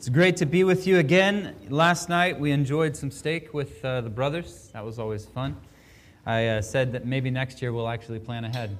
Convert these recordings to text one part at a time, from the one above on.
It's great to be with you again. Last night we enjoyed some steak with the brothers. That was always fun. I said that maybe next year we'll actually plan ahead.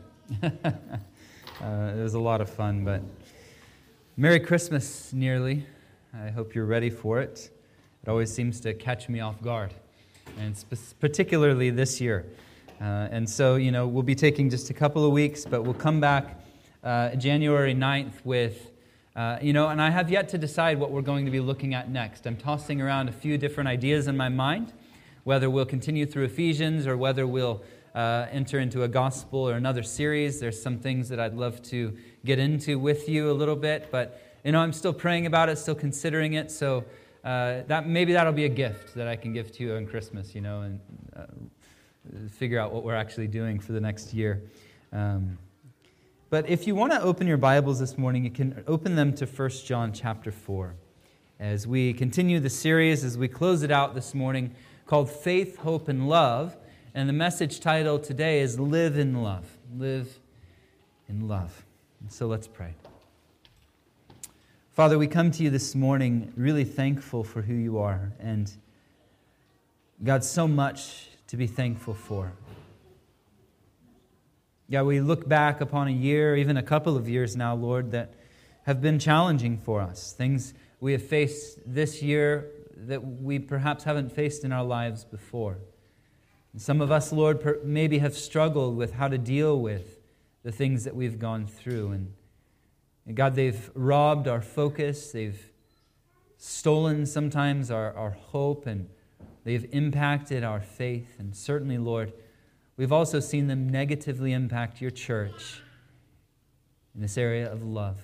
It was a lot of fun, but Merry Christmas nearly. I hope you're ready for it. It always seems to catch me off guard, and particularly this year. And so, we'll be taking just a couple of weeks, but we'll come back January 9th with and I have yet to decide what we're going to be looking at next. I'm tossing around a few different ideas in my mind, whether we'll continue through Ephesians or whether we'll enter into a gospel or another series. There's some things that I'd love to get into with you a little bit, but I'm still praying about it, still considering it. So maybe that'll be a gift that I can give to you on Christmas, and figure out what we're actually doing for the next year. But if you want to open your Bibles this morning, you can open them to 1 John chapter 4. As we continue the series, as we close it out this morning, called Faith, Hope, and Love. And the message title today is Live in Love. Live in Love. And so let's pray. Father, we come to you this morning really thankful for who you are. And God, so much to be thankful for. Yeah, we look back upon a year, even a couple of years now, Lord, that have been challenging for us. Things we have faced this year that we perhaps haven't faced in our lives before. And some of us, Lord, maybe have struggled with how to deal with the things that we've gone through. And God, they've robbed our focus. They've stolen sometimes our hope, and they've impacted our faith. And certainly, Lord, we've also seen them negatively impact your church in this area of love.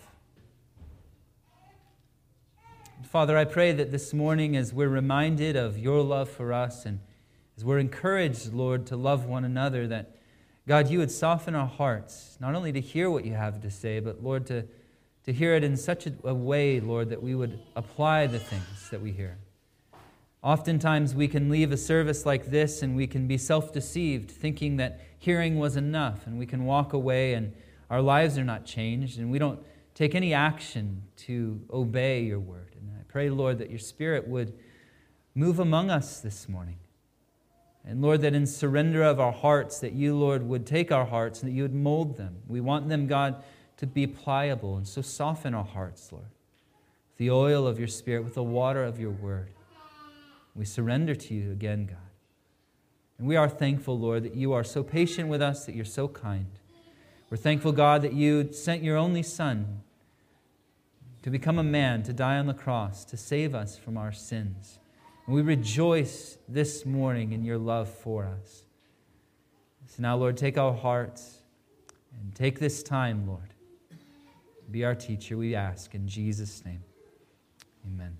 Father, I pray that this morning, as we're reminded of your love for us, and as we're encouraged, Lord, to love one another, that, God, you would soften our hearts, not only to hear what you have to say, but, Lord, to hear it in such a way, Lord, that we would apply the things that we hear. Oftentimes we can leave a service like this and we can be self-deceived, thinking that hearing was enough, and we can walk away and our lives are not changed and we don't take any action to obey your word. And I pray, Lord, that your Spirit would move among us this morning. And Lord, that in surrender of our hearts, that you, Lord, would take our hearts and that you would mold them. We want them, God, to be pliable, and so soften our hearts, Lord, with the oil of your Spirit, with the water of your word. We surrender to you again, God. And we are thankful, Lord, that you are so patient with us, that you're so kind. We're thankful, God, that you sent your only Son to become a man, to die on the cross, to save us from our sins. And we rejoice this morning in your love for us. So now, Lord, take our hearts and take this time, Lord. Be our teacher, we ask, in Jesus' name. Amen.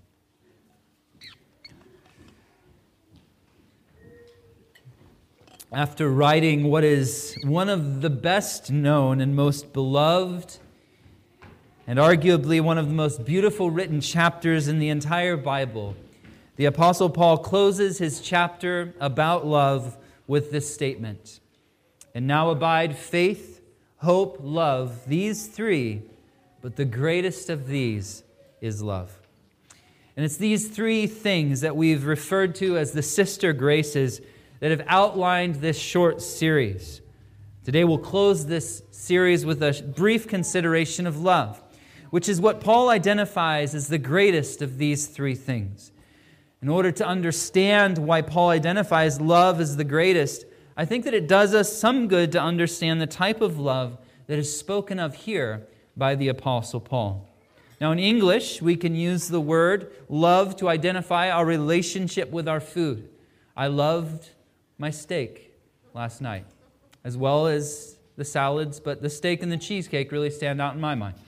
After writing what is one of the best known and most beloved, and arguably one of the most beautiful written chapters in the entire Bible, the Apostle Paul closes his chapter about love with this statement: "And now abide faith, hope, love, these three, but the greatest of these is love." And it's these three things that we've referred to as the sister graces that have outlined this short series. Today we'll close this series with a brief consideration of love, which is what Paul identifies as the greatest of these three things. In order to understand why Paul identifies love as the greatest, I think that it does us some good to understand the type of love that is spoken of here by the Apostle Paul. Now, in English, we can use the word love to identify our relationship with our food. I loved my steak last night, as well as the salads, but the steak and the cheesecake really stand out in my mind.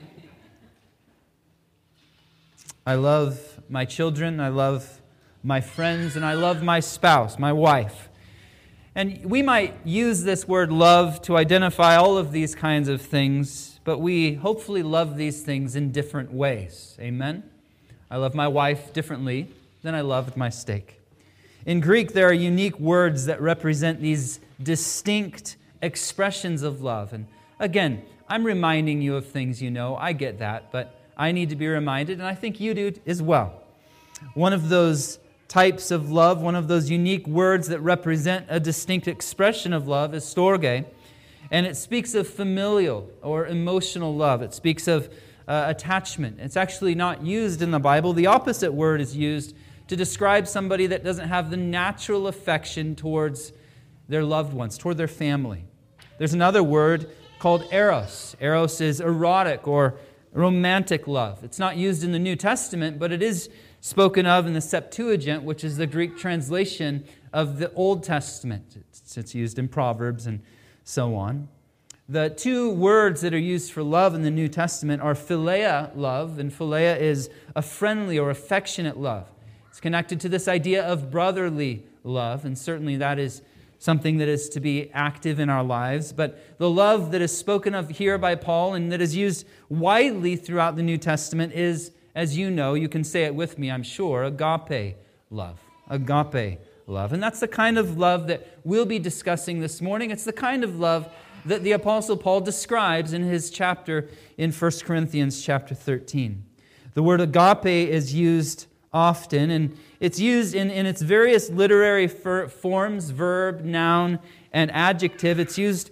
I love my children, I love my friends, and I love my spouse, my wife. And we might use this word love to identify all of these kinds of things, but we hopefully love these things in different ways. Amen? I love my wife differently than I loved my steak. In Greek, there are unique words that represent these distinct expressions of love. And again, I'm reminding you of things you know. I get that. But I need to be reminded, and I think you do as well. One of those types of love, one of those unique words that represent a distinct expression of love is storge, and it speaks of familial or emotional love. It speaks of attachment. It's actually not used in the Bible. The opposite word is used to describe somebody that doesn't have the natural affection towards their loved ones, toward their family. There's another word called eros. Eros is erotic or romantic love. It's not used in the New Testament, but it is spoken of in the Septuagint, which is the Greek translation of the Old Testament. It's used in Proverbs and so on. The two words that are used for love in the New Testament are philia love, and philia is a friendly or affectionate love. It's connected to this idea of brotherly love, and certainly that is something that is to be active in our lives. But the love that is spoken of here by Paul and that is used widely throughout the New Testament is, as you know, you can say it with me, I'm sure, agape love. Agape love. And that's the kind of love that we'll be discussing this morning. It's the kind of love that the Apostle Paul describes in his chapter in 1 Corinthians chapter 13. The word agape is used often, and it's used in its various literary forms, verb, noun, and adjective. It's used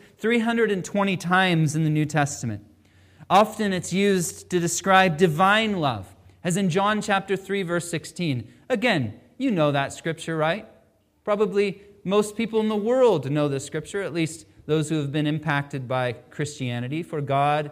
320 times in the New Testament. Often it's used to describe divine love, as in John chapter 3, verse 16. Again, you know that scripture, right? Probably most people in the world know this scripture, at least those who have been impacted by Christianity. For God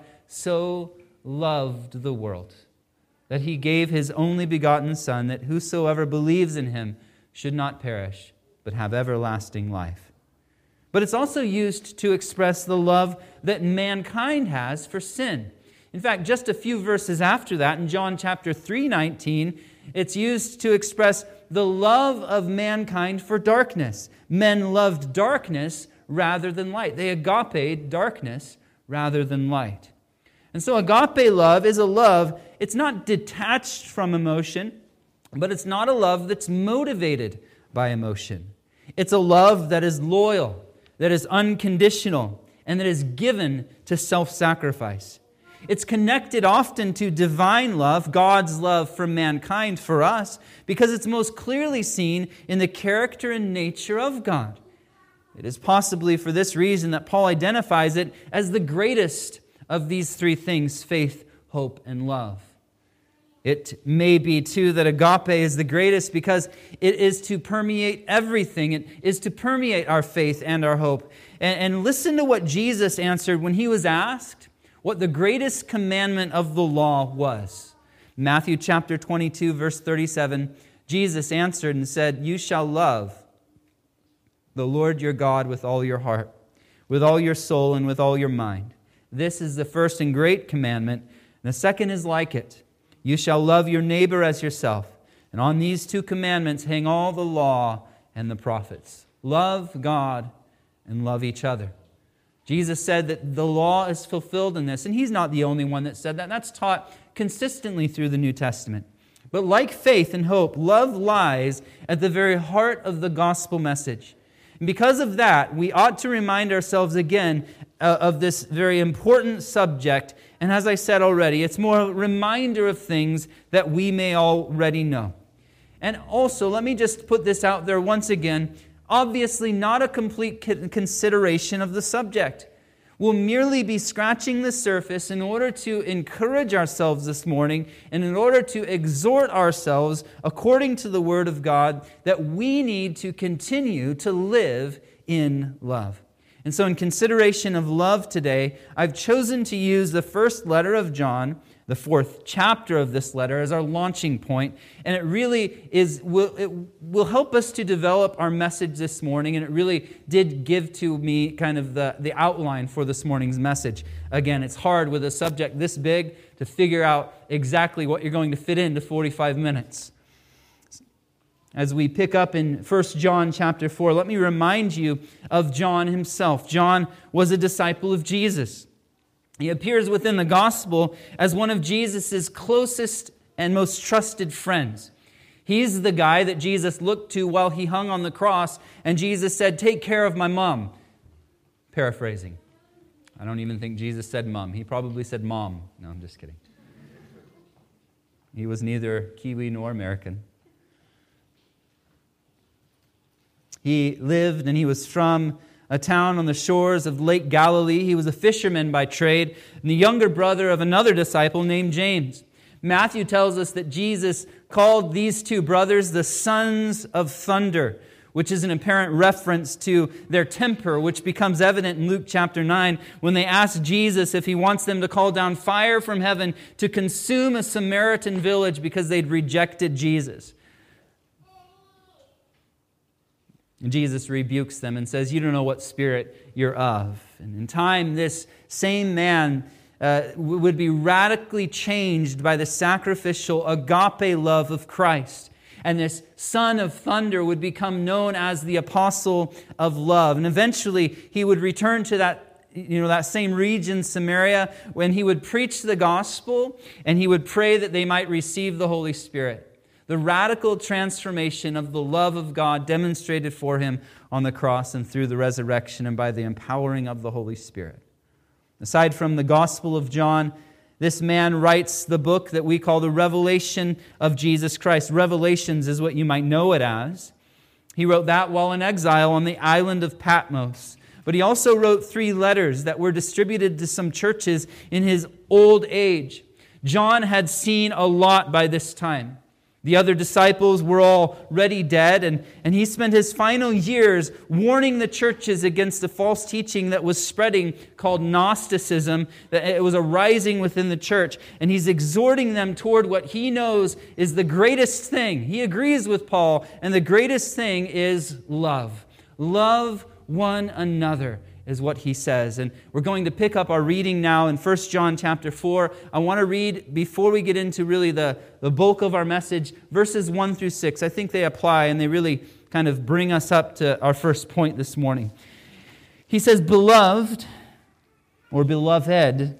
so loved the world that He gave His only begotten Son, that whosoever believes in Him should not perish, but have everlasting life. But it's also used to express the love that mankind has for sin. In fact, just a few verses after that, in John chapter 3:19, it's used to express the love of mankind for darkness. Men loved darkness rather than light. They agaped darkness rather than light. And so agape love is a love, it's not detached from emotion, but it's not a love that's motivated by emotion. It's a love that is loyal, that is unconditional, and that is given to self-sacrifice. It's connected often to divine love, God's love for mankind, for us, because it's most clearly seen in the character and nature of God. It is possibly for this reason that Paul identifies it as the greatest of these three things: faith, hope, and love. It may be, too, that agape is the greatest because it is to permeate everything. It is to permeate our faith and our hope. And listen to what Jesus answered when He was asked what the greatest commandment of the law was. Matthew chapter 22, verse 37, Jesus answered and said, "You shall love the Lord your God with all your heart, with all your soul, and with all your mind. This is the first and great commandment. And the second is like it. You shall love your neighbor as yourself. And on these two commandments hang all the law and the prophets." Love God and love each other. Jesus said that the law is fulfilled in this, and He's not the only one that said that. That's taught consistently through the New Testament. But like faith and hope, love lies at the very heart of the gospel message. And because of that, we ought to remind ourselves again of this very important subject. And as I said already, it's more a reminder of things that we may already know. And also, let me just put this out there once again, obviously not a complete consideration of the subject. We'll merely be scratching the surface in order to encourage ourselves this morning and in order to exhort ourselves according to the Word of God that we need to continue to live in love. And so in consideration of love today, I've chosen to use the first letter of John, the 4th chapter of this letter, as our launching point. And it really will help us to develop our message this morning. And it really did give to me kind of the outline for this morning's message. Again, it's hard with a subject this big to figure out exactly what you're going to fit into 45 minutes. As we pick up in 1 John chapter 4, let me remind you of John himself. John was a disciple of Jesus. He appears within the gospel as one of Jesus' closest and most trusted friends. He's the guy that Jesus looked to while He hung on the cross, and Jesus said, "Take care of my mom." Paraphrasing. I don't even think Jesus said mom. He probably said mom. No, I'm just kidding. He was neither Kiwi nor American. He lived and he was from a town on the shores of Lake Galilee. He was a fisherman by trade, and the younger brother of another disciple named James. Matthew tells us that Jesus called these two brothers the sons of thunder, which is an apparent reference to their temper, which becomes evident in Luke chapter 9 when they ask Jesus if he wants them to call down fire from heaven to consume a Samaritan village because they'd rejected Jesus. And Jesus rebukes them and says, "You don't know what spirit you're of." And in time, this same man would be radically changed by the sacrificial agape love of Christ. And this son of thunder would become known as the apostle of love. And eventually, he would return to that same region, Samaria, when he would preach the gospel and he would pray that they might receive the Holy Spirit. The radical transformation of the love of God demonstrated for him on the cross and through the resurrection and by the empowering of the Holy Spirit. Aside from the Gospel of John, this man writes the book that we call the Revelation of Jesus Christ. Revelations is what you might know it as. He wrote that while in exile on the island of Patmos. But he also wrote 3 letters that were distributed to some churches in his old age. John had seen a lot by this time. The other disciples were already dead, and he spent his final years warning the churches against the false teaching that was spreading called Gnosticism, that it was arising within the church. And he's exhorting them toward what he knows is the greatest thing. He agrees with Paul, and the greatest thing is love. Love one another is what he says. And we're going to pick up our reading now in 1 John chapter 4. I want to read, before we get into really the bulk of our message, verses 1 through 6. I think they apply and they really kind of bring us up to our first point this morning. He says, "Beloved," or beloved,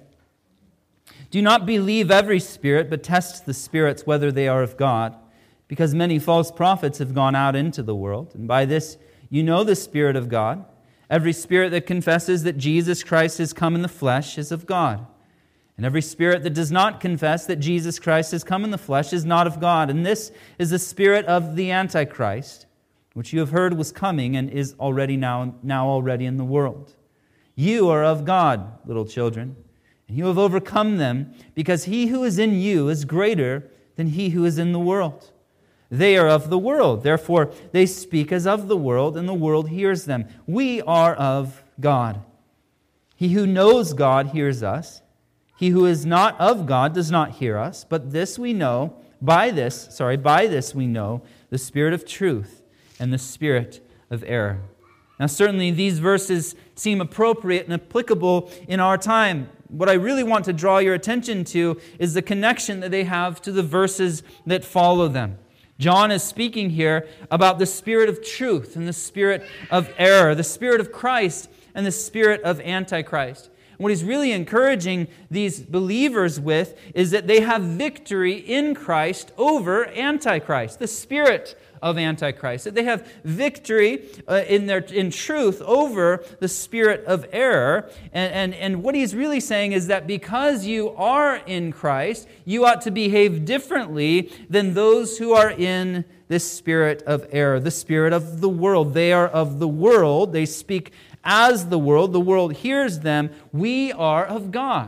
"do not believe every spirit, but test the spirits whether they are of God, because many false prophets have gone out into the world. And by this you know the Spirit of God. Every spirit that confesses that Jesus Christ has come in the flesh is of God. And every spirit that does not confess that Jesus Christ has come in the flesh is not of God. And this is the spirit of the Antichrist, which you have heard was coming and is already now already in the world. You are of God, little children, and you have overcome them, because he who is in you is greater than he who is in the world. They are of the world, therefore they speak as of the world, and the world hears them. We are of God. He who knows God hears us. He who is not of God does not hear us. But this we know, by this we know the spirit of truth and the spirit of error." Now certainly these verses seem appropriate and applicable in our time. What I really want to draw your attention to is the connection that they have to the verses that follow them. John is speaking here about the spirit of truth and the spirit of error, the spirit of Christ and the spirit of Antichrist. And what he's really encouraging these believers with is that they have victory in Christ over Antichrist, the spirit of Antichrist. That they have victory in truth over the spirit of error. And what he's really saying is that because you are in Christ, you ought to behave differently than those who are in this spirit of error, the spirit of the world. They are of the world. They speak as the world. The world hears them. We are of God.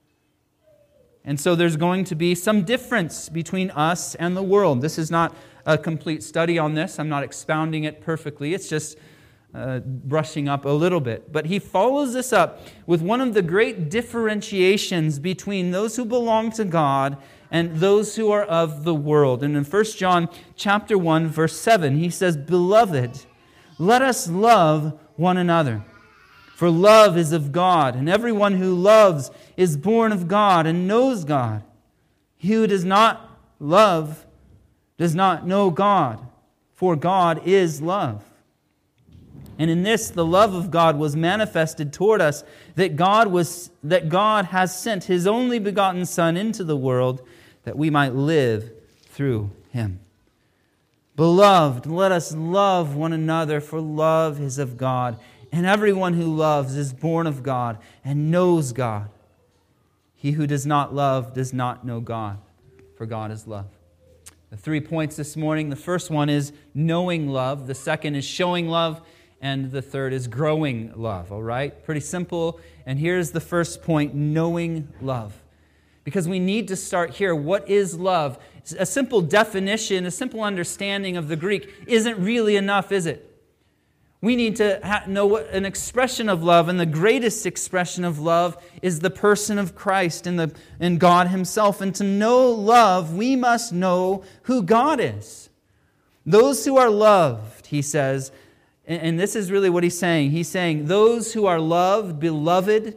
And so there's going to be some difference between us and the world. This is not a complete study on this. I'm not expounding it perfectly. It's just brushing up a little bit. But he follows this up with one of the great differentiations between those who belong to God and those who are of the world. And in 1 John chapter 1, verse 7, he says, "Beloved, let us love one another. For love is of God, and everyone who loves is born of God and knows God. He who does not love does not know God, for God is love. And in this the love of God was manifested toward us, that God has sent His only begotten Son into the world, that we might live through Him. Beloved, let us love one another, for love is of God. And everyone who loves is born of God and knows God. He who does not love does not know God, for God is love. The 3 points this morning, the first one is knowing love, the second is showing love, and the third is growing love, all right? Pretty simple. And here's the first point, knowing love. Because we need to start here. What is love? A simple definition, a simple understanding of the Greek isn't really enough, is it? We need to know what an expression of love, and the greatest expression of love is the person of Christ and God Himself. And to know love, we must know who God is. Those who are loved, he says, and this is really what he's saying. He's saying, those who are loved, beloved,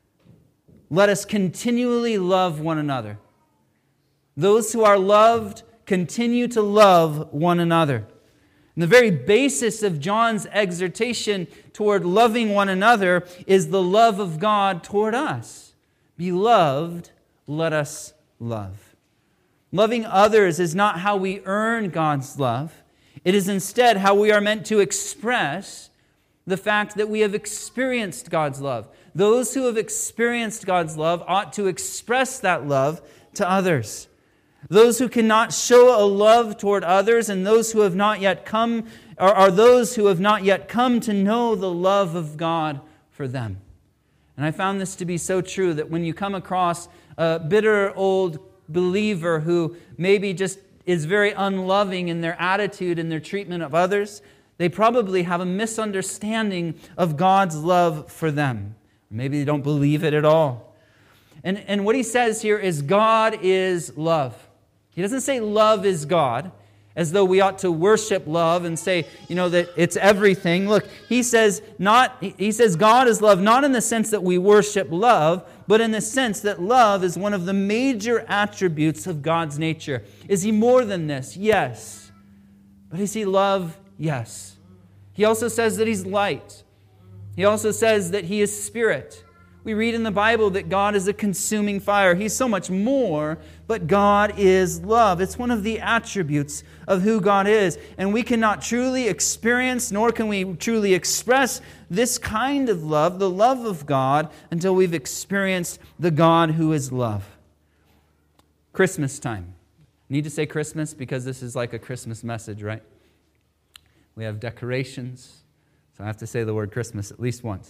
let us continually love one another. Those who are loved, continue to love one another. And the very basis of John's exhortation toward loving one another is the love of God toward us. Beloved, let us love. Loving others is not how we earn God's love. It is instead how we are meant to express the fact that we have experienced God's love. Those who have experienced God's love ought to express that love to others. Those who cannot show a love toward others and those who have not yet come are those who have not yet come to know the love of God for them. And I found this to be so true that when you come across a bitter old believer who maybe just is very unloving in their attitude and their treatment of others, they probably have a misunderstanding of God's love for them. Maybe they don't believe it at all. And what he says here is God is love. He doesn't say love is God, as though we ought to worship love and say, that it's everything. Look, he says God is love, not in the sense that we worship love, but in the sense that love is one of the major attributes of God's nature. Is He more than this? Yes. But is He love? Yes. He also says that He's light. He also says that He is spirit. We read in the Bible that God is a consuming fire. He's so much more, but God is love. It's one of the attributes of who God is. And we cannot truly experience, nor can we truly express this kind of love, the love of God, until we've experienced the God who is love. Christmas time. Need to say Christmas because this is like a Christmas message, right? We have decorations, so I have to say the word Christmas at least once.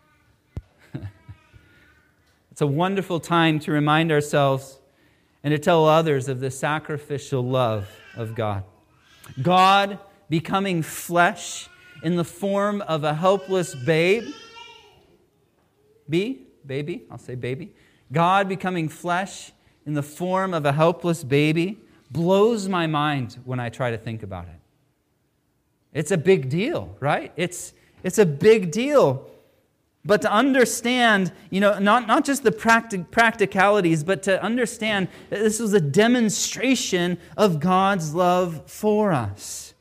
It's a wonderful time to remind ourselves and to tell others of the sacrificial love of God. God becoming flesh in the form of a helpless baby. I'll say baby. God becoming flesh in the form of a helpless baby blows my mind when I try to think about it. It's a big deal, right? It's a big deal. But to understand, not just the practicalities, but to understand that this was a demonstration of God's love for us.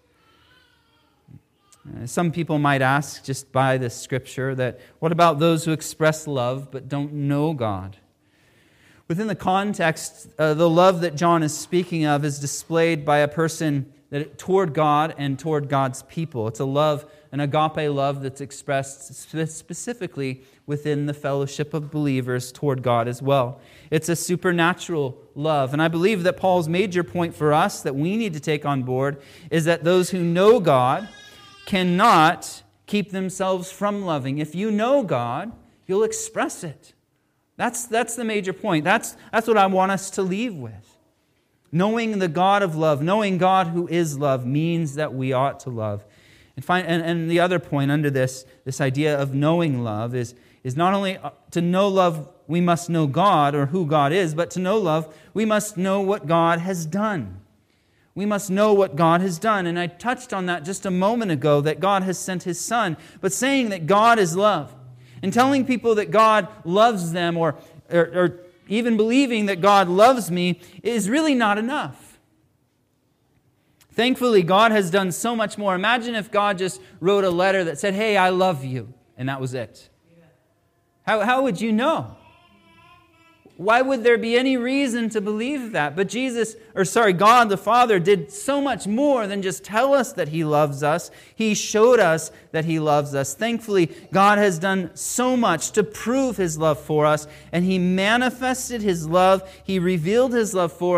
Some people might ask, just by this scripture, that what about those who express love but don't know God? Within the context, the love that John is speaking of is displayed by a person toward God and toward God's people. It's a love, an agape love that's expressed specifically within the fellowship of believers toward God as well. It's a supernatural love. And I believe that Paul's major point for us that we need to take on board is that those who know God cannot keep themselves from loving. If you know God, you'll express it. That's the major point. That's what I want us to leave with. Knowing the God of love, knowing God who is love, means that we ought to love. And the other point under this idea of knowing love is not only to know love, we must know God or who God is, but to know love, we must know what God has done. We must know what God has done. And I touched on that just a moment ago, that God has sent His Son. But saying that God is love and telling people that God loves them or even believing that God loves me is really not enough. Thankfully, God has done so much more. Imagine if God just wrote a letter that said, "Hey, I love you," and that was it. How would you know? Why would there be any reason to believe that? But God the Father did so much more than just tell us that He loves us. He showed us that He loves us. Thankfully, God has done so much to prove His love for us, and He manifested His love. He revealed His love for us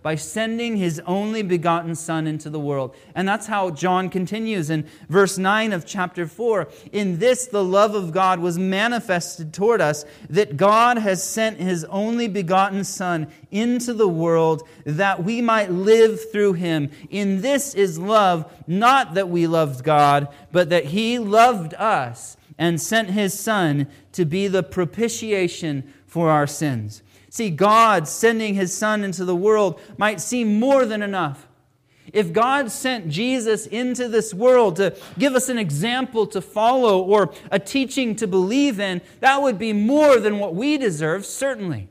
by sending His only begotten Son into the world. And that's how John continues in verse 9 of chapter 4. In this the love of God was manifested toward us, that God has sent His only begotten Son into the world that we might live through Him. In this is love, not that we loved God, but that He loved us and sent His Son to be the propitiation for our sins. See, God sending His Son into the world might seem more than enough. If God sent Jesus into this world to give us an example to follow or a teaching to believe in, that would be more than what we deserve, certainly.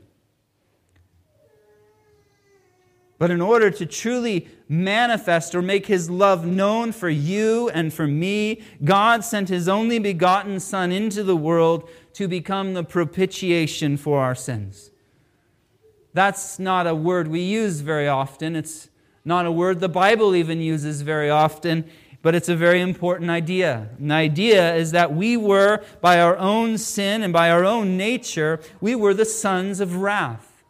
But in order to truly manifest or make His love known for you and for me, God sent His only begotten Son into the world to become the propitiation for our sins. That's not a word we use very often. It's not a word the Bible even uses very often, but it's a very important idea. And the idea is that we were, by our own sin and by our own nature, we were the sons of wrath.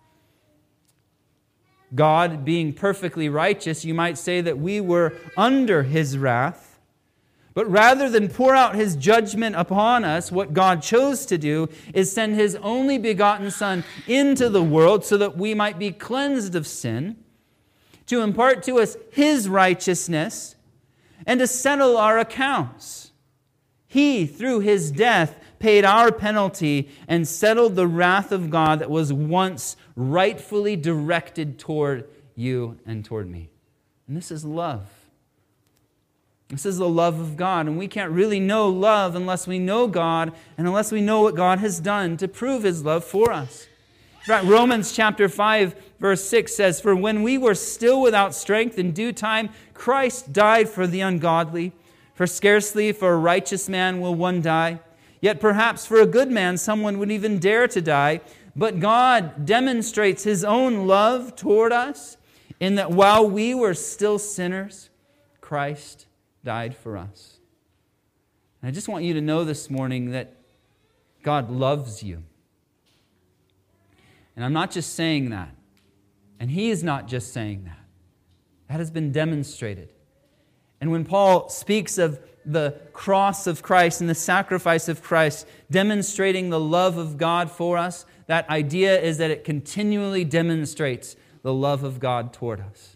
God being perfectly righteous, you might say that we were under His wrath. But rather than pour out His judgment upon us, what God chose to do is send His only begotten Son into the world so that we might be cleansed of sin, to impart to us His righteousness, and to settle our accounts. He, through His death, paid our penalty and settled the wrath of God that was once rightfully directed toward you and toward me. And this is love. This is the love of God, and we can't really know love unless we know God and unless we know what God has done to prove His love for us. In fact, Romans chapter 5, verse 6 says, "For when we were still without strength, in due time Christ died for the ungodly. For scarcely for a righteous man will one die. Yet perhaps for a good man someone would even dare to die. But God demonstrates His own love toward us in that while we were still sinners, Christ died for us." And I just want you to know this morning that God loves you. And I'm not just saying that. And He is not just saying that. That has been demonstrated. And when Paul speaks of the cross of Christ and the sacrifice of Christ demonstrating the love of God for us, that idea is that it continually demonstrates the love of God toward us.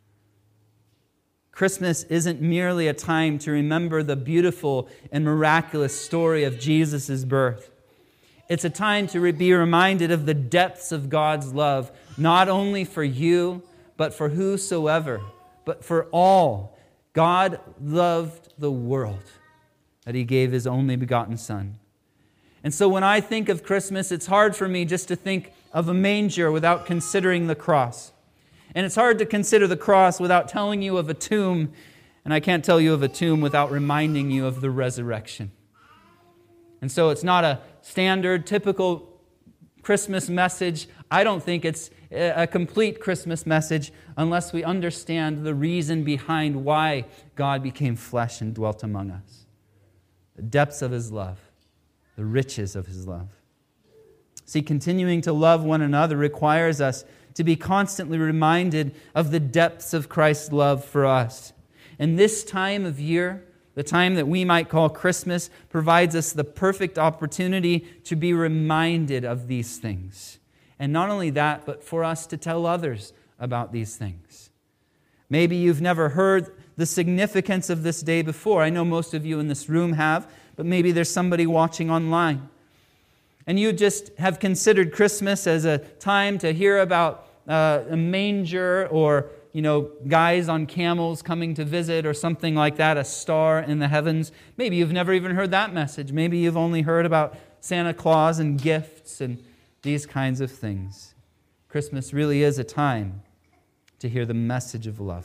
Christmas isn't merely a time to remember the beautiful and miraculous story of Jesus' birth. It's a time to be reminded of the depths of God's love, not only for you, but for whosoever, but for all. God loved the world that He gave His only begotten Son. And so when I think of Christmas, it's hard for me just to think of a manger without considering the cross. And it's hard to consider the cross without telling you of a tomb, and I can't tell you of a tomb without reminding you of the resurrection. And so it's not a standard, typical Christmas message. I don't think it's a complete Christmas message unless we understand the reason behind why God became flesh and dwelt among us. The depths of His love, the riches of His love. See, continuing to love one another requires us to be constantly reminded of the depths of Christ's love for us. And this time of year, the time that we might call Christmas, provides us the perfect opportunity to be reminded of these things. And not only that, but for us to tell others about these things. Maybe you've never heard the significance of this day before. I know most of you in this room have, but maybe there's somebody watching online. And you just have considered Christmas as a time to hear about a manger or, guys on camels coming to visit or something like that, a star in the heavens. Maybe you've never even heard that message. Maybe you've only heard about Santa Claus and gifts and these kinds of things. Christmas really is a time to hear the message of love.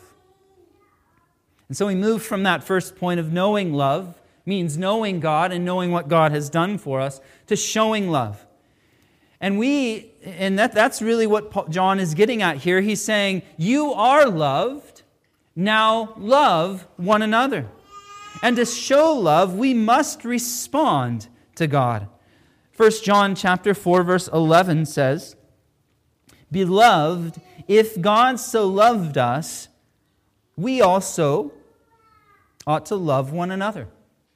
And so we move from that first point of knowing love, means knowing God and knowing what God has done for us, to showing love. And that's really what John is getting at here. He's saying, you are loved, now love one another. And to show love, we must respond to God. 1 John chapter 4, verse 11 says, Beloved, if God so loved us, we also ought to love one another.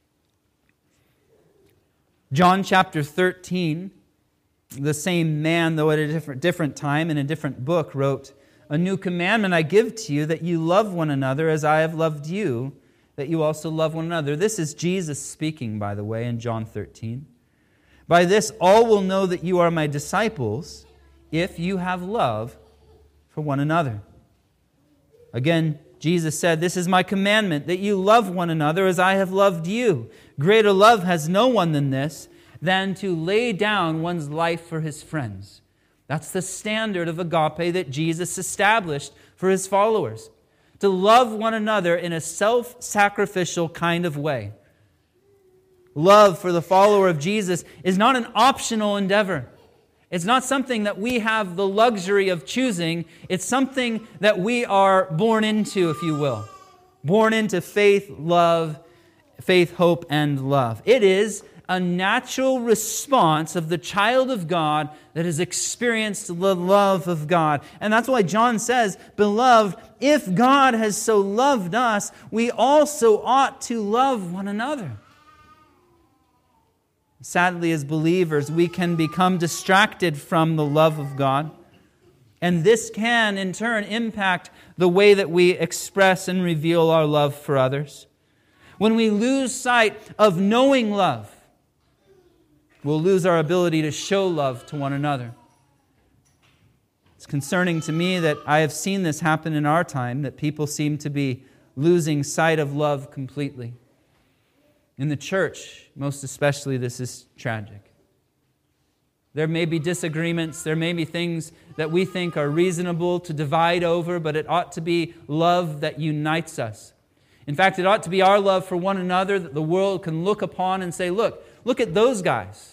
John chapter 13, the same man, though at a different time in a different book, wrote, "A new commandment I give to you, that you love one another as I have loved you, that you also love one another." This is Jesus speaking, by the way, in John 13. "By this all will know that you are my disciples, if you have love for one another." Again, Jesus said, "This is my commandment, that you love one another as I have loved you. Greater love has no one than this, than to lay down one's life for his friends." That's the standard of agape that Jesus established for his followers. To love one another in a self-sacrificial kind of way. Love for the follower of Jesus is not an optional endeavor. It's not something that we have the luxury of choosing. It's something that we are born into, if you will. Born into faith, hope, and love. It is a natural response of the child of God that has experienced the love of God. And that's why John says, "Beloved, if God has so loved us, we also ought to love one another." Sadly, as believers, we can become distracted from the love of God. And this can, in turn, impact the way that we express and reveal our love for others. When we lose sight of knowing love, we'll lose our ability to show love to one another. It's concerning to me that I have seen this happen in our time, that people seem to be losing sight of love completely. In the church, most especially, this is tragic. There may be disagreements, there may be things that we think are reasonable to divide over, but it ought to be love that unites us. In fact, it ought to be our love for one another that the world can look upon and say, look at those guys.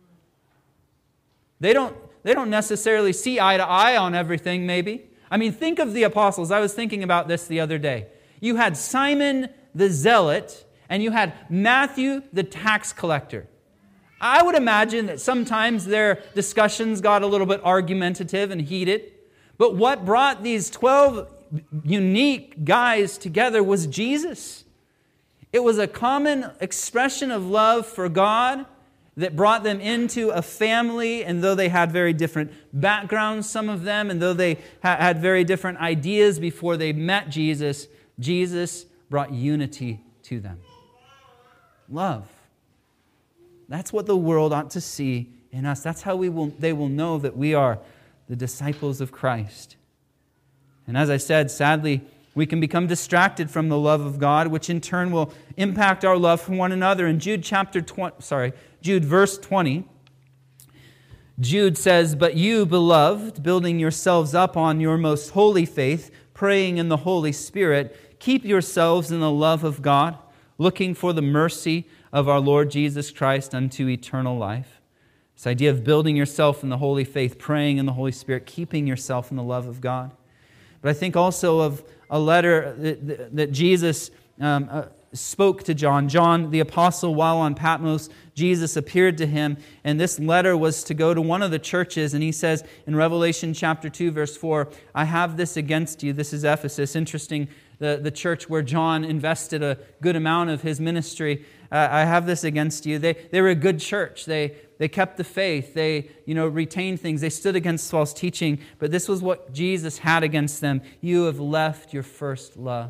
They don't necessarily see eye to eye on everything, maybe. I mean, think of the apostles. I was thinking about this the other day. You had Simon the Zealot, and you had Matthew the tax collector. I would imagine that sometimes their discussions got a little bit argumentative and heated. But what brought these 12 unique guys together was Jesus. It was a common expression of love for God that brought them into a family, and though they had very different backgrounds, some of them, and though they had very different ideas before they met Jesus, Jesus brought unity to them. Love. That's what the world ought to see in us. That's how they will know that we are the disciples of Christ. And as I said, sadly, we can become distracted from the love of God, which in turn will impact our love for one another. In Jude verse 20, Jude says, "But you, beloved, building yourselves up on your most holy faith, praying in the Holy Spirit, keep yourselves in the love of God, looking for the mercy of our Lord Jesus Christ unto eternal life." This idea of building yourself in the holy faith, praying in the Holy Spirit, keeping yourself in the love of God. But I think also of a letter that Jesus spoke to John. John, the apostle, while on Patmos, Jesus appeared to him, and this letter was to go to one of the churches, and he says in Revelation chapter 2, verse 4, "I have this against you." This is Ephesus. Interesting, the church where John invested a good amount of his ministry. "I have this against you." They were a good church. They kept the faith. They retained things. They stood against false teaching. But this was what Jesus had against them. "You have left your first love."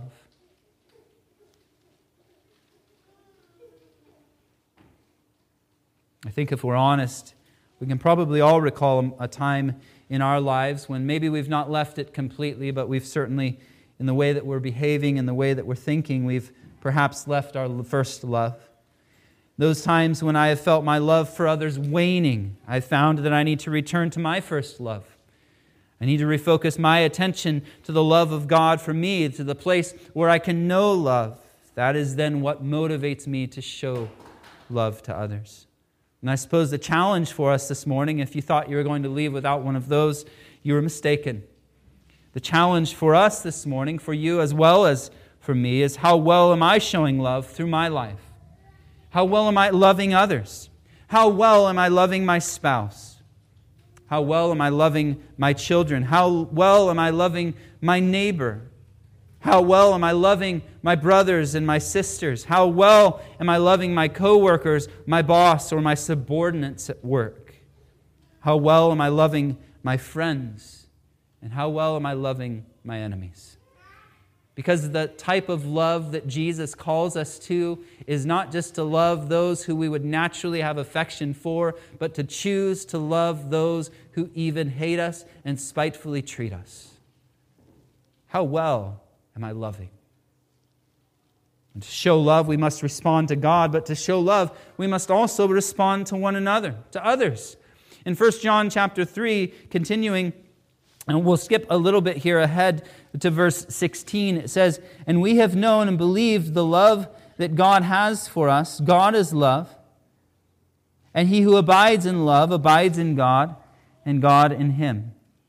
I think if we're honest, we can probably all recall a time in our lives when maybe we've not left it completely, but we've certainly, in the way that we're behaving, in the way that we're thinking, we've perhaps left our first love. Those times when I have felt my love for others waning, I've found that I need to return to my first love. I need to refocus my attention to the love of God for me, to the place where I can know love. That is then what motivates me to show love to others. And I suppose the challenge for us this morning, if you thought you were going to leave without one of those, you were mistaken. The challenge for us this morning, for you as well as for me, is how well am I showing love through my life? How well am I loving others? How well am I loving my spouse? How well am I loving my children? How well am I loving my neighbor? How well am I loving my brothers and my sisters? How well am I loving my coworkers, my boss, or my subordinates at work? How well am I loving my friends? And how well am I loving my enemies? Because the type of love that Jesus calls us to is not just to love those who we would naturally have affection for, but to choose to love those who even hate us and spitefully treat us. How well am I loving? And to show love, we must respond to God, but to show love, we must also respond to one another, to others. In 1 John chapter 3, continuing, and we'll skip a little bit here ahead to verse 16. It says, "And we have known and believed the love that God has for us. God is love. And he who abides in love abides in God, and God in him."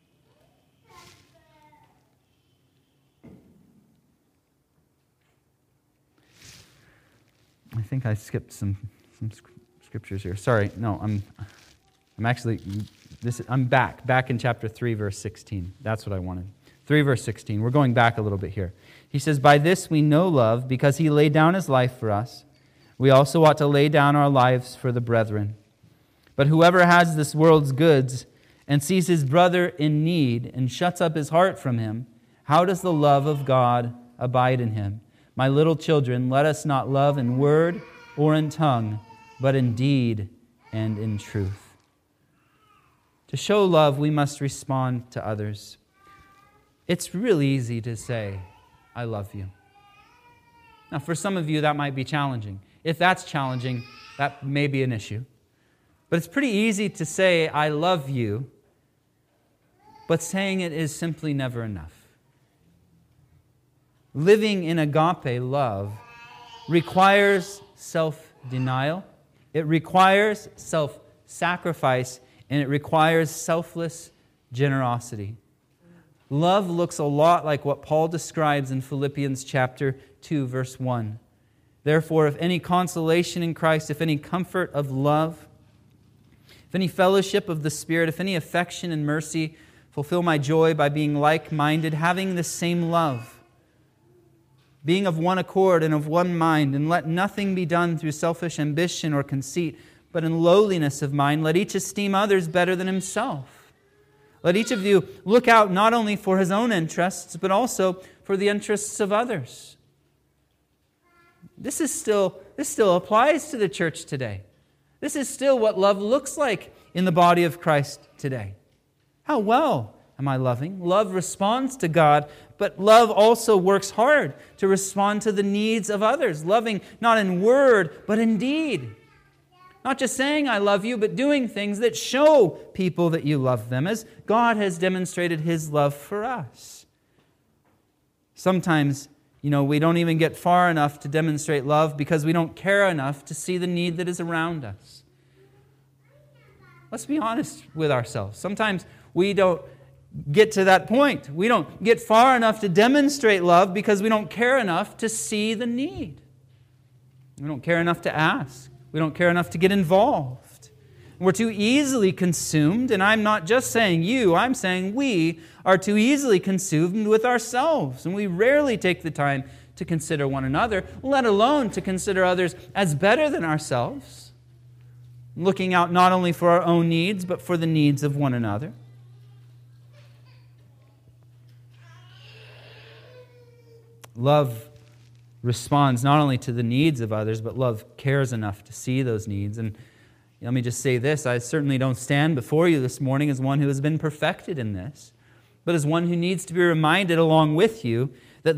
I think I skipped some scriptures here. Sorry, no, I'm back in chapter 3, verse 16. That's what I wanted. 3, verse 16. We're going back a little bit here. He says, "By this we know love, because he laid down his life for us. We also ought to lay down our lives for the brethren. But whoever has this world's goods and sees his brother in need and shuts up his heart from him, how does the love of God abide in him? My little children, let us not love in word or in tongue, but in deed and in truth." To show love, we must respond to others. It's really easy to say, "I love you." Now, for some of you, that might be challenging. If that's challenging, that may be an issue. But it's pretty easy to say, "I love you," but saying it is simply never enough. Living in agape love requires self-denial, it requires self-sacrifice, and it requires selfless generosity. Love looks a lot like what Paul describes in Philippians chapter 2, verse 1. "Therefore, if any consolation in Christ, if any comfort of love, if any fellowship of the Spirit, if any affection and mercy, fulfill my joy by being like-minded, having the same love, being of one accord and of one mind, and let nothing be done through selfish ambition or conceit, but in lowliness of mind, let each esteem others better than himself. Let each of you look out not only for his own interests, but also for the interests of others." This still applies to the church today. This is still what love looks like in the body of Christ today. How well am I loving? Love responds to God, but love also works hard to respond to the needs of others. Loving not in word, but in deed. Not just saying "I love you," but doing things that show people that you love them, as God has demonstrated his love for us. Sometimes, we don't even get far enough to demonstrate love because we don't care enough to see the need that is around us. Let's be honest with ourselves. Sometimes we don't get to that point. We don't get far enough to demonstrate love because we don't care enough to see the need. We don't care enough to ask. We don't care enough to get involved. We're too easily consumed, and I'm not just saying you, I'm saying we are too easily consumed with ourselves, and we rarely take the time to consider one another, let alone to consider others as better than ourselves, looking out not only for our own needs, but for the needs of one another. Love responds not only to the needs of others, but love cares enough to see those needs. And let me just say this, I certainly don't stand before you this morning as one who has been perfected in this, but as one who needs to be reminded along with you that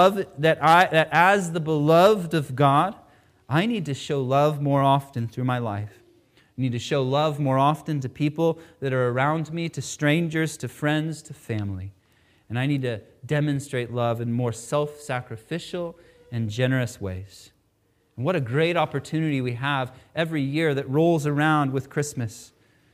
as the beloved of God, I need to show love more often through my life. I need to show love more often to people that are around me, to strangers, to friends, to family. And I need to demonstrate love in more self-sacrificial and generous ways. And what a great opportunity we have every year that rolls around with Christmas.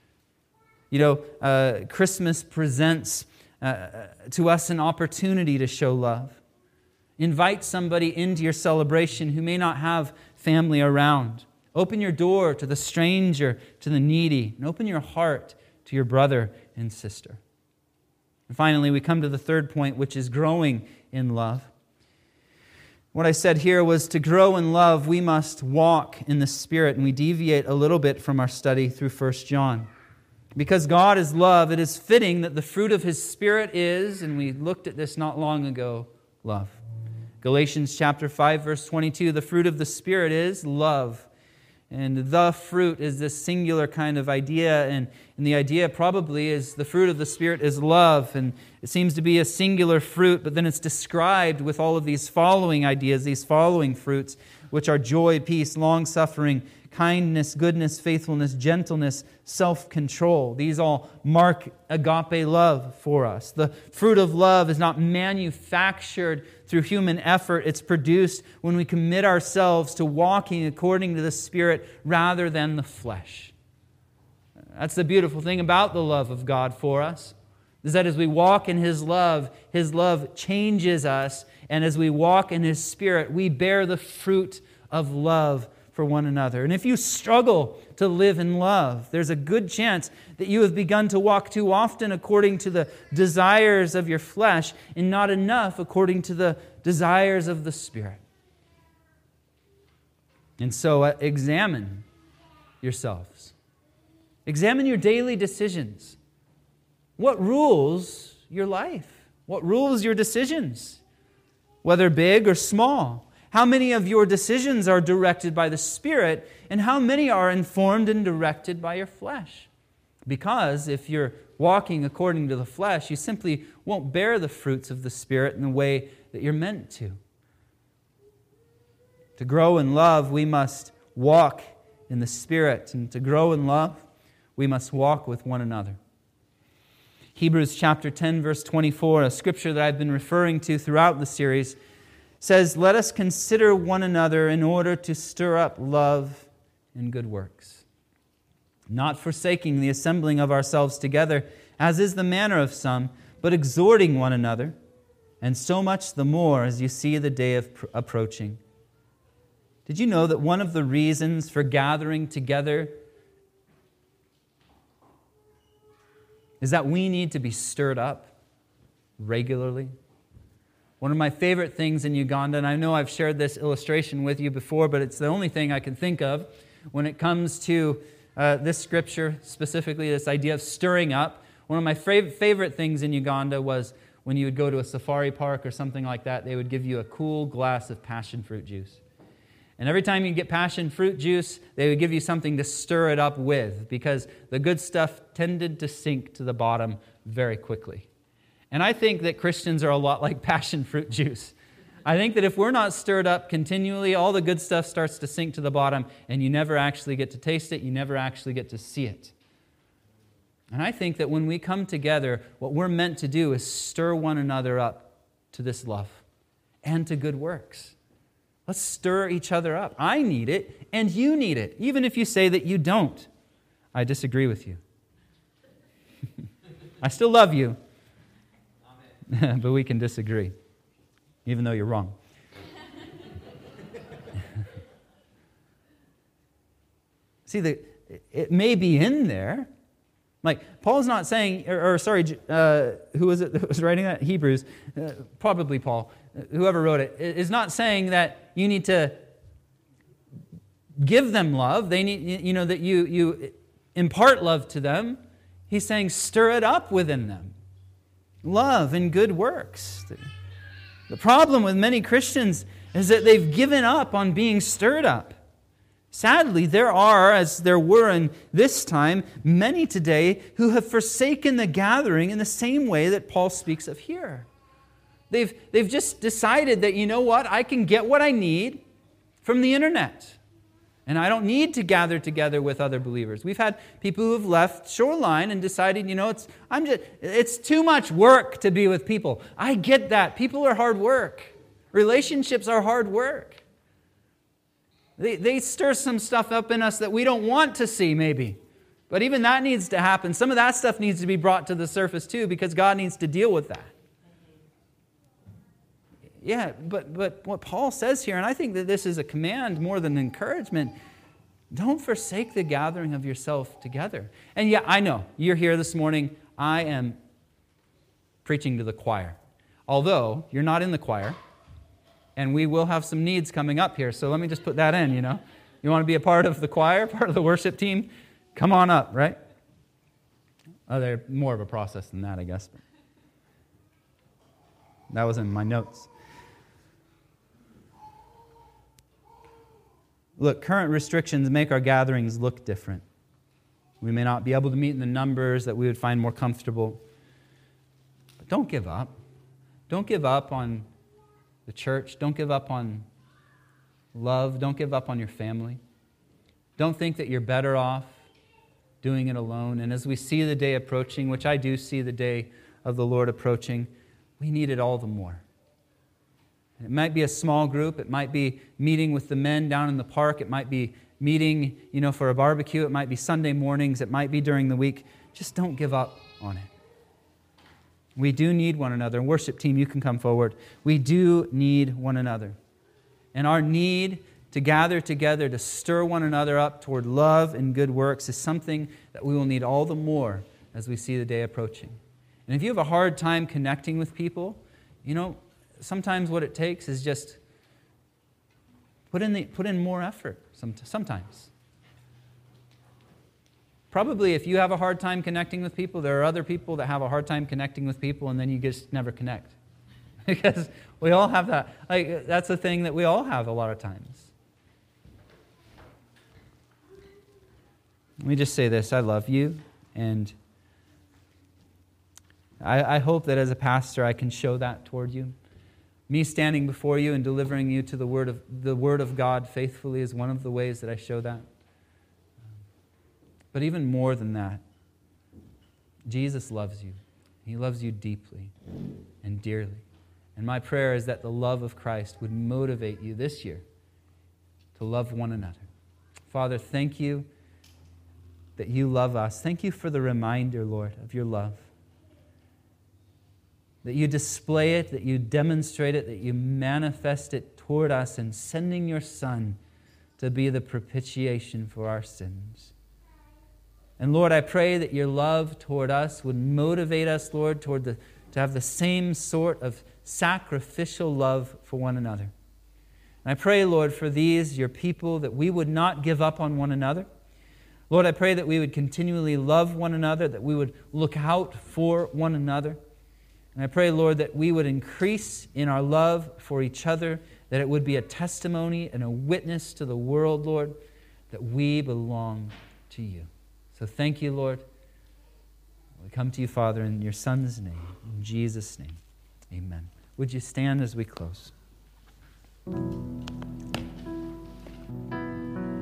Christmas presents to us an opportunity to show love. Invite somebody into your celebration who may not have family around. Open your door to the stranger, to the needy, and open your heart to your brother and sister. And finally, we come to the third point, which is growing in love. What I said here was to grow in love, we must walk in the Spirit, and we deviate a little bit from our study through 1 John. Because God is love, it is fitting that the fruit of His Spirit is, and we looked at this not long ago, love. Galatians chapter 5, verse 22, the fruit of the Spirit is love. And the fruit is this singular kind of idea, and the idea probably is the fruit of the Spirit is love, and it seems to be a singular fruit, but then it's described with all of these following ideas, these following fruits, which are joy, peace, long-suffering, kindness, goodness, faithfulness, gentleness, self-control. These all mark agape love for us. The fruit of love is not manufactured through human effort. It's produced when we commit ourselves to walking according to the Spirit rather than the flesh. That's the beautiful thing about the love of God for us, is that as we walk in His love changes us, and as we walk in His Spirit, we bear the fruit of love for one another. And if you struggle to live in love, there's a good chance that you have begun to walk too often according to the desires of your flesh and not enough according to the desires of the Spirit. And so examine yourselves. Examine your daily decisions. What rules your life? What rules your decisions? Whether big or small. How many of your decisions are directed by the Spirit, and how many are informed and directed by your flesh? Because if you're walking according to the flesh, you simply won't bear the fruits of the Spirit in the way that you're meant to. To grow in love, we must walk in the Spirit, and to grow in love, we must walk with one another. Hebrews chapter 10, verse 24, a scripture that I've been referring to throughout the series, says, "Let us consider one another in order to stir up love and good works, not forsaking the assembling of ourselves together, as is the manner of some, but exhorting one another, and so much the more as you see the day approaching." Did you know that one of the reasons for gathering together is that we need to be stirred up regularly? One of my favorite things in Uganda, and I know I've shared this illustration with you before, but it's the only thing I can think of when it comes to this scripture, specifically this idea of stirring up. One of my favorite things in Uganda was when you would go to a safari park or something like that, they would give you a cool glass of passion fruit juice. And every time you get passion fruit juice, they would give you something to stir it up with, because the good stuff tended to sink to the bottom very quickly. And I think that Christians are a lot like passion fruit juice. I think that if we're not stirred up continually, all the good stuff starts to sink to the bottom, and you never actually get to taste it, you never actually get to see it. And I think that when we come together, what we're meant to do is stir one another up to this love and to good works. Let's stir each other up. I need it, and you need it, even if you say that you don't. I disagree with you. I still love you. But we can disagree, even though you're wrong. See, it may be in there. Like, Paul's not saying, who was it that was writing that? Hebrews. Probably Paul. Whoever wrote it is not saying that you need to give them love. They need, that you impart love to them. He's saying stir it up within them. Love and good works. The problem with many Christians is that they've given up on being stirred up. Sadly, there are, as there were in this time, many today who have forsaken the gathering in the same way that Paul speaks of here. They've just decided that, you know what, I can get what I need from the internet. And I don't need to gather together with other believers. We've had people who have left Shoreline and decided, it's too much work to be with people. I get that. People are hard work. Relationships are hard work. They stir some stuff up in us that we don't want to see, maybe. But even that needs to happen. Some of that stuff needs to be brought to the surface too, because God needs to deal with that. Yeah, but what Paul says here, and I think that this is a command more than encouragement, Don't forsake the gathering of yourself together. And yeah, I know, you're here this morning. I am preaching to the choir. Although, you're not in the choir, and we will have some needs coming up here, so let me just put that in, You want to be a part of the choir, part of the worship team? Come on up, right? Oh, they're more of a process than that, I guess. But that was in my notes. Look, current restrictions make our gatherings look different. We may not be able to meet in the numbers that we would find more comfortable. But don't give up. Don't give up on the church. Don't give up on love. Don't give up on your family. Don't think that you're better off doing it alone. And as we see the day approaching, which I do see the day of the Lord approaching, we need it all the more. It might be a small group. It might be meeting with the men down in the park. It might be meeting, for a barbecue. It might be Sunday mornings. It might be during the week. Just don't give up on it. We do need one another. Worship team, you can come forward. We do need one another. And our need to gather together, to stir one another up toward love and good works is something that we will need all the more as we see the day approaching. And if you have a hard time connecting with people, sometimes what it takes is just put in more effort sometimes. Probably if you have a hard time connecting with people, there are other people that have a hard time connecting with people, and then you just never connect. Because we all have that. That's a thing that we all have a lot of times. Let me just say this. I love you, and I hope that as a pastor I can show that toward you. Me standing before you and delivering you to the Word of God faithfully is one of the ways that I show that. But even more than that, Jesus loves you. He loves you deeply and dearly. And my prayer is that the love of Christ would motivate you this year to love one another. Father, thank you that you love us. Thank you for the reminder, Lord, of your love. That you display it, that you demonstrate it, that you manifest it toward us in sending your Son to be the propitiation for our sins. And Lord, I pray that your love toward us would motivate us, Lord, to have the same sort of sacrificial love for one another. And I pray, Lord, for these, your people, that we would not give up on one another. Lord, I pray that we would continually love one another, that we would look out for one another. And I pray, Lord, that we would increase in our love for each other, that it would be a testimony and a witness to the world, Lord, that we belong to you. So thank you, Lord. We come to you, Father, in your Son's name, in Jesus' name. Amen. Would you stand as we close?